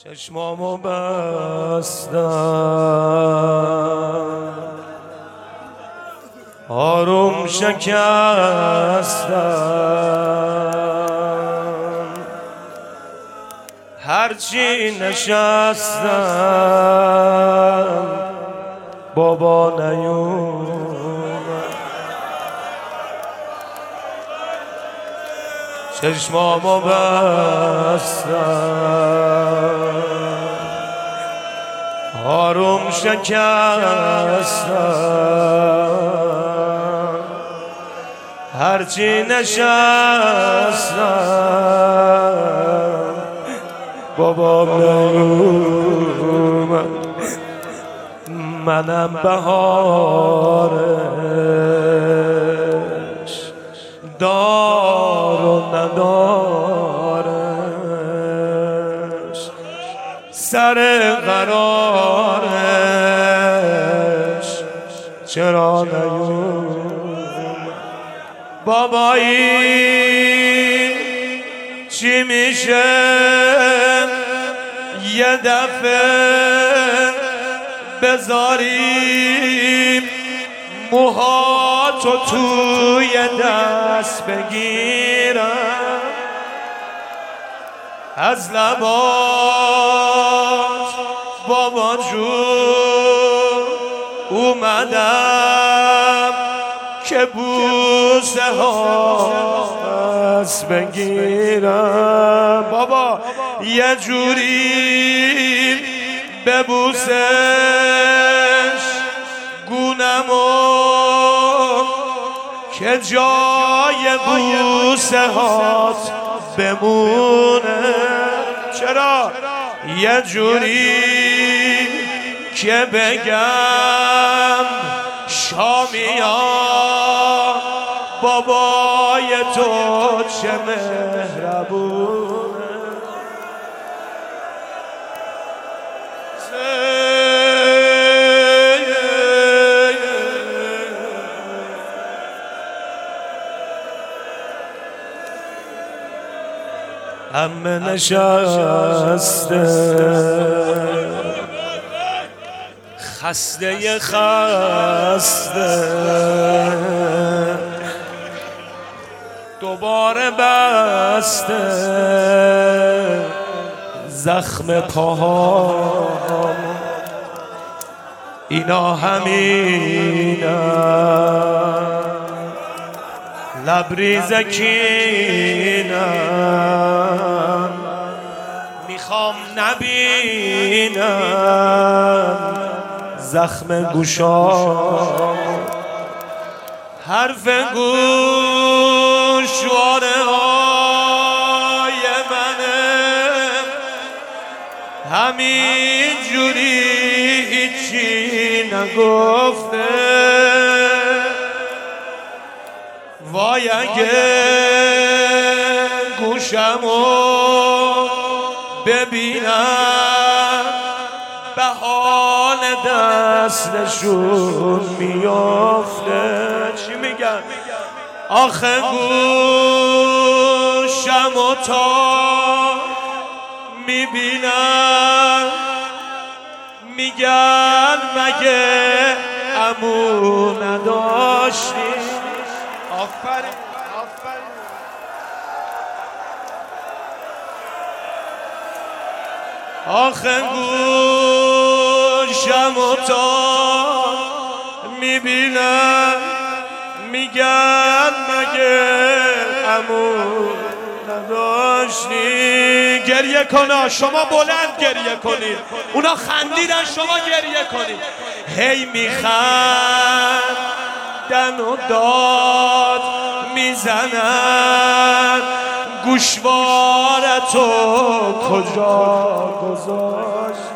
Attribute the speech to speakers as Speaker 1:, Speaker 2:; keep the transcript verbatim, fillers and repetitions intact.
Speaker 1: چشمامو بستم آروم شکستم هرچی نشستم بابا نیومد چشمامو بستم آروم شکستم هرچی نشستم بابا نیومد منم بهارش دار و ندارش سر قرارش چرا نیومد بابایی چی میشه یه دفعه بذاریم موهاتو توی دست بگیرم از لبات بابا جون اومدم که بوسه هاست بگیرم بابا یه جوری ببوسش گونمو که جای بوسه هات بمونه چرا یه جوری که بگم شامیا بابای تو چه مهربونه همه نشسته خسته خسته دوباره بسته زخم پاهام اینا همینم لبریز کینم میخوام نبینم زخم گوشام حرف گوشواره های منه همین جوری هیچی نگفته وای اگه گوشمو ببینم به حال دستشون میافته چی میگن؟ آخه گوشمو تا میبینم میگن مگه عمو نداشتی؟ آفرین آفرین آخه گوشمو تا میبینم میگن مگه عمو نداشتی گریه کنا شما بلند گریه کنید اونا خندیدن شما گریه کنید هی میخندن و داد میزنن گوشوارتو کجا گذاشت